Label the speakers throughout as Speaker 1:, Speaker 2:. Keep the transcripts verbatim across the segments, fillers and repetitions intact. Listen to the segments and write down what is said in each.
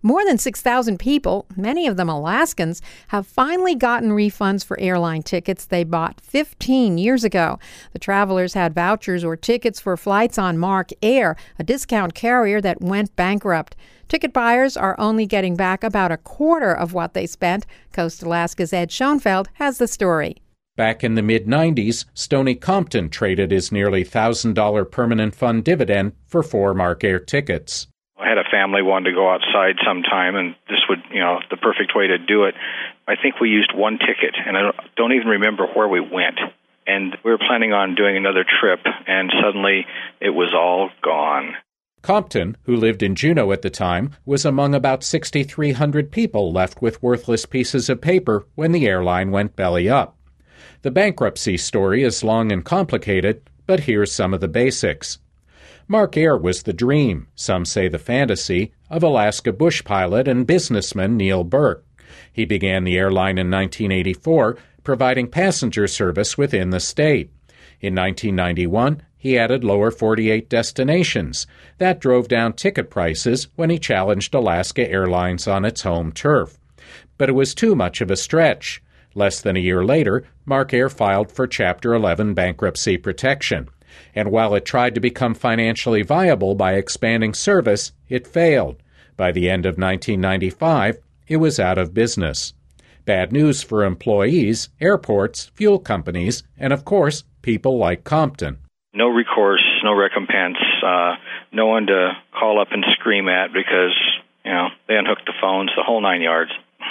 Speaker 1: More than six thousand people, many of them Alaskans, have finally gotten refunds for airline tickets they bought fifteen years ago. The travelers had vouchers or tickets for flights on Mark Air, a discount carrier that went bankrupt. Ticket buyers are only getting back about a quarter of what they spent. Coast Alaska's Ed Schoenfeld has the story.
Speaker 2: Back in the mid nineties, Stony Compton traded his nearly one thousand dollars permanent fund dividend for four Mark Air tickets.
Speaker 3: I had a family wanted to go outside sometime, and this would, you know, the perfect way to do it. I think we used one ticket, and I don't, don't even remember where we went. And we were planning on doing another trip, and suddenly it was all gone.
Speaker 2: Compton, who lived in Juneau at the time, was among about six thousand three hundred people left with worthless pieces of paper when the airline went belly up. The bankruptcy story is long and complicated, but here's some of the basics. Mark Air was the dream, some say the fantasy, of Alaska bush pilot and businessman Neil Burke. He began the airline in nineteen eighty-four, providing passenger service within the state. In nineteen ninety-one, he added lower forty-eight destinations. That drove down ticket prices when he challenged Alaska Airlines on its home turf. But it was too much of a stretch. Less than a year later, Mark Air filed for Chapter eleven bankruptcy protection. And while it tried to become financially viable by expanding service, it failed. By the end of nineteen ninety-five, it was out of business. Bad news for employees, airports, fuel companies, and of course, people like Compton.
Speaker 3: No recourse, no recompense, uh, no one to call up and scream at because, you know, they unhooked the phones, the whole nine yards.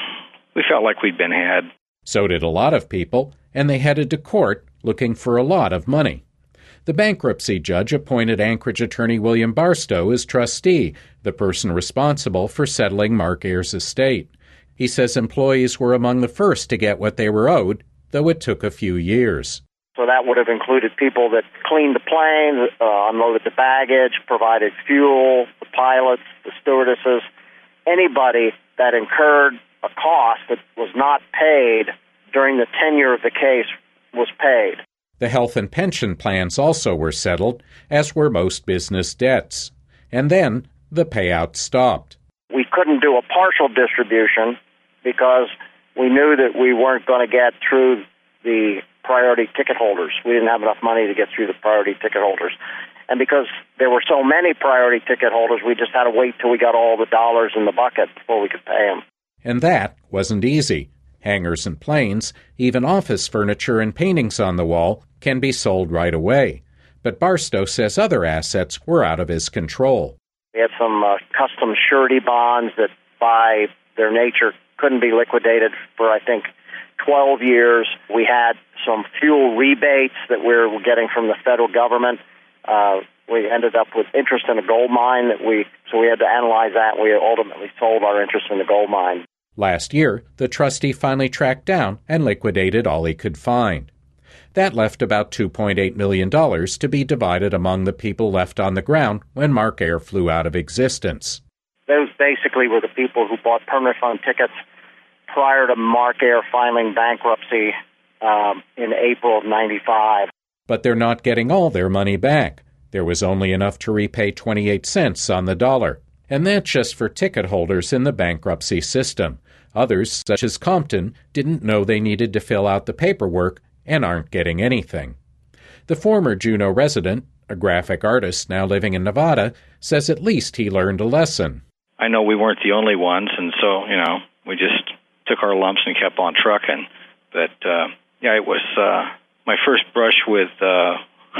Speaker 3: We felt like we'd been had.
Speaker 2: So did a lot of people, and they headed to court looking for a lot of money. The bankruptcy judge appointed Anchorage attorney William Barstow as trustee, the person responsible for settling Mark Air's estate. He says employees were among the first to get what they were owed, though it took a few years.
Speaker 4: So that would have included people that cleaned the plane, uh, unloaded the baggage, provided fuel, the pilots, the stewardesses, anybody that incurred a cost that was not paid during the tenure of the case was paid.
Speaker 2: The health and pension plans also were settled, as were most business debts. And then the payout stopped.
Speaker 4: We couldn't do a partial distribution because we knew that we weren't going to get through the priority ticket holders. We didn't have enough money to get through the priority ticket holders. And because there were so many priority ticket holders, we just had to wait till we got all the dollars in the bucket before we could pay them.
Speaker 2: And that wasn't easy. Hangars and planes, even office furniture and paintings on the wall can be sold right away. But Barstow says other assets were out of his control.
Speaker 4: We had some uh, custom surety bonds that, by their nature, couldn't be liquidated for, I think, twelve years. We had some fuel rebates that we were getting from the federal government. Uh, we ended up with interest in a gold mine, that we so we had to analyze that. We ultimately sold our interest in the gold mine.
Speaker 2: Last year, the trustee finally tracked down and liquidated all he could find. That left about two point eight million dollars to be divided among the people left on the ground when Mark Air flew out of existence.
Speaker 4: Those basically were the people who bought permanent fund tickets prior to Mark Air filing bankruptcy um, in April of ninety-five.
Speaker 2: But they're not getting all their money back. There was only enough to repay twenty-eight cents on the dollar. And that's just for ticket holders in the bankruptcy system. Others, such as Compton, didn't know they needed to fill out the paperwork and aren't getting anything. The former Juneau resident, a graphic artist now living in Nevada, says at least he learned a lesson.
Speaker 3: I know we weren't the only ones, and so, you know, we just took our lumps and kept on trucking. But, uh, yeah, it was uh, my first brush with uh,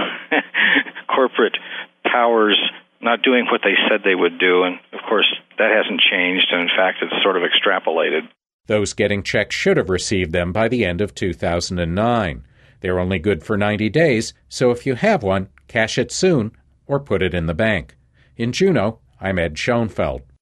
Speaker 3: corporate powers not doing what they said they would do, and, of course, that hasn't changed, and, in fact, it's sort of extrapolated.
Speaker 2: Those getting checks should have received them by the end of two thousand nine. They're only good for ninety days, so if you have one, cash it soon or put it in the bank. In Juneau, I'm Ed Schoenfeld.